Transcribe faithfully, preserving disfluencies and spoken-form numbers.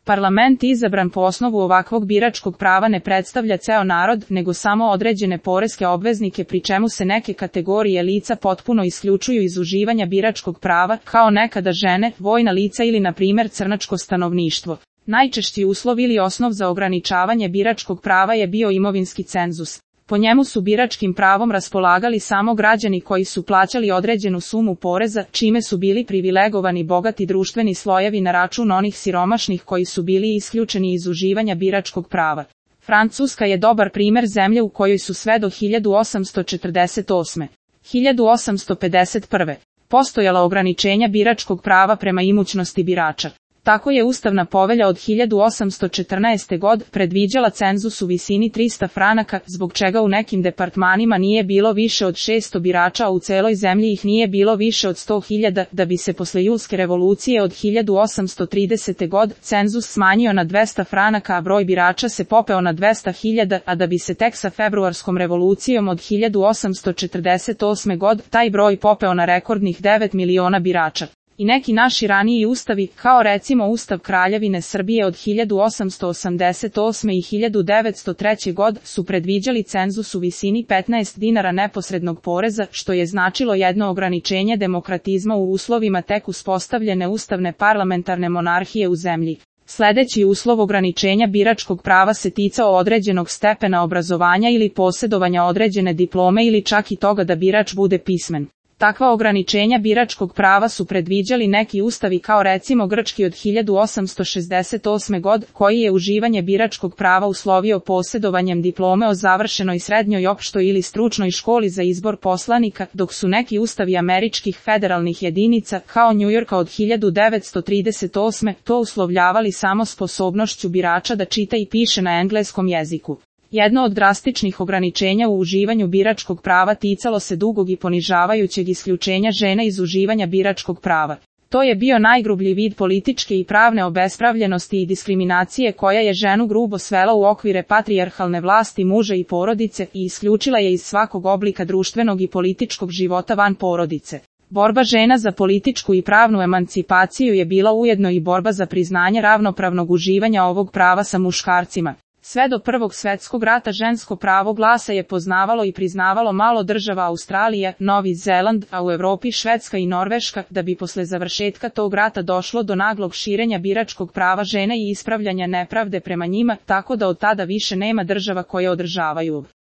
Parlament izabran po osnovu ovakvog biračkog prava ne predstavlja ceo narod, nego samo određene poreske obveznike, pri čemu se neke kategorije lica potpuno isključuju iz uživanja biračkog prava, kao nekada žene, vojna lica ili na primjer crnačko stanovništvo. Najčešći uslov ili osnov za ograničavanje biračkog prava je bio imovinski cenzus. Po njemu su biračkim pravom raspolagali samo građani koji su plaćali određenu sumu poreza, čime su bili privilegovani bogati društveni slojevi na račun onih siromašnih koji su bili isključeni iz uživanja biračkog prava. Francuska je dobar primjer zemlje u kojoj su sve do hiljadu osamsto četrdeset osme. hiljadu osamsto pedeset prve. postojala ograničenja biračkog prava prema imućnosti birača. Tako je Ustavna povelja od hiljadu osamsto četrnaeste. godine predviđala cenzus u visini trista franaka, zbog čega u nekim departmanima nije bilo više od šesto birača, a u celoj zemlji ih nije bilo više od sto hiljada, da bi se posle Julske revolucije od hiljadu osamsto tridesete. godine cenzus smanjio na dvesta franaka, a broj birača se popeo na dvesta hiljada, a da bi se tek sa februarskom revolucijom od hiljadu osamsto četrdeset osme. godine taj broj popeo na rekordnih devet miliona birača. I neki naši raniji ustavi, kao recimo Ustav Kraljevine Srbije od hiljadu osamsto osamdeset osme. i hiljadu devetsto treće. godine, su predviđali cenzus u visini petnaest dinara neposrednog poreza, što je značilo jedno ograničenje demokratizma u uslovima tek uspostavljene ustavne parlamentarne monarhije u zemlji. Sledeći uslov ograničenja biračkog prava se ticao određenog stepena obrazovanja ili posjedovanja određene diplome ili čak i toga da birač bude pismen. Takva ograničenja biračkog prava su predviđali neki ustavi, kao recimo grčki od hiljadu osamsto šezdeset osme. godine, koji je uživanje biračkog prava uslovio posjedovanjem diplome o završenoj srednjoj opštoj ili stručnoj školi za izbor poslanika, dok su neki ustavi američkih federalnih jedinica, kao Njujorka od hiljadu devetsto trideset osme. to uslovljavali samo sposobnošću birača da čita i piše na engleskom jeziku. Jedno od drastičnih ograničenja u uživanju biračkog prava ticalo se dugog i ponižavajućeg isključenja žena iz uživanja biračkog prava. To je bio najgrublji vid političke i pravne obespravljenosti i diskriminacije koja je ženu grubo svela u okvire patrijarhalne vlasti muža i porodice i isključila je iz svakog oblika društvenog i političkog života van porodice. Borba žena za političku i pravnu emancipaciju je bila ujedno i borba za priznanje ravnopravnog uživanja ovog prava sa muškarcima. Sve do Prvog svjetskog rata žensko pravo glasa je poznavalo i priznavalo malo država Australija, Novi Zeland, a u Evropi Švedska i Norveška, da bi posle završetka tog rata došlo do naglog širenja biračkog prava žena i ispravljanja nepravde prema njima, tako da od tada više nema država koje održavaju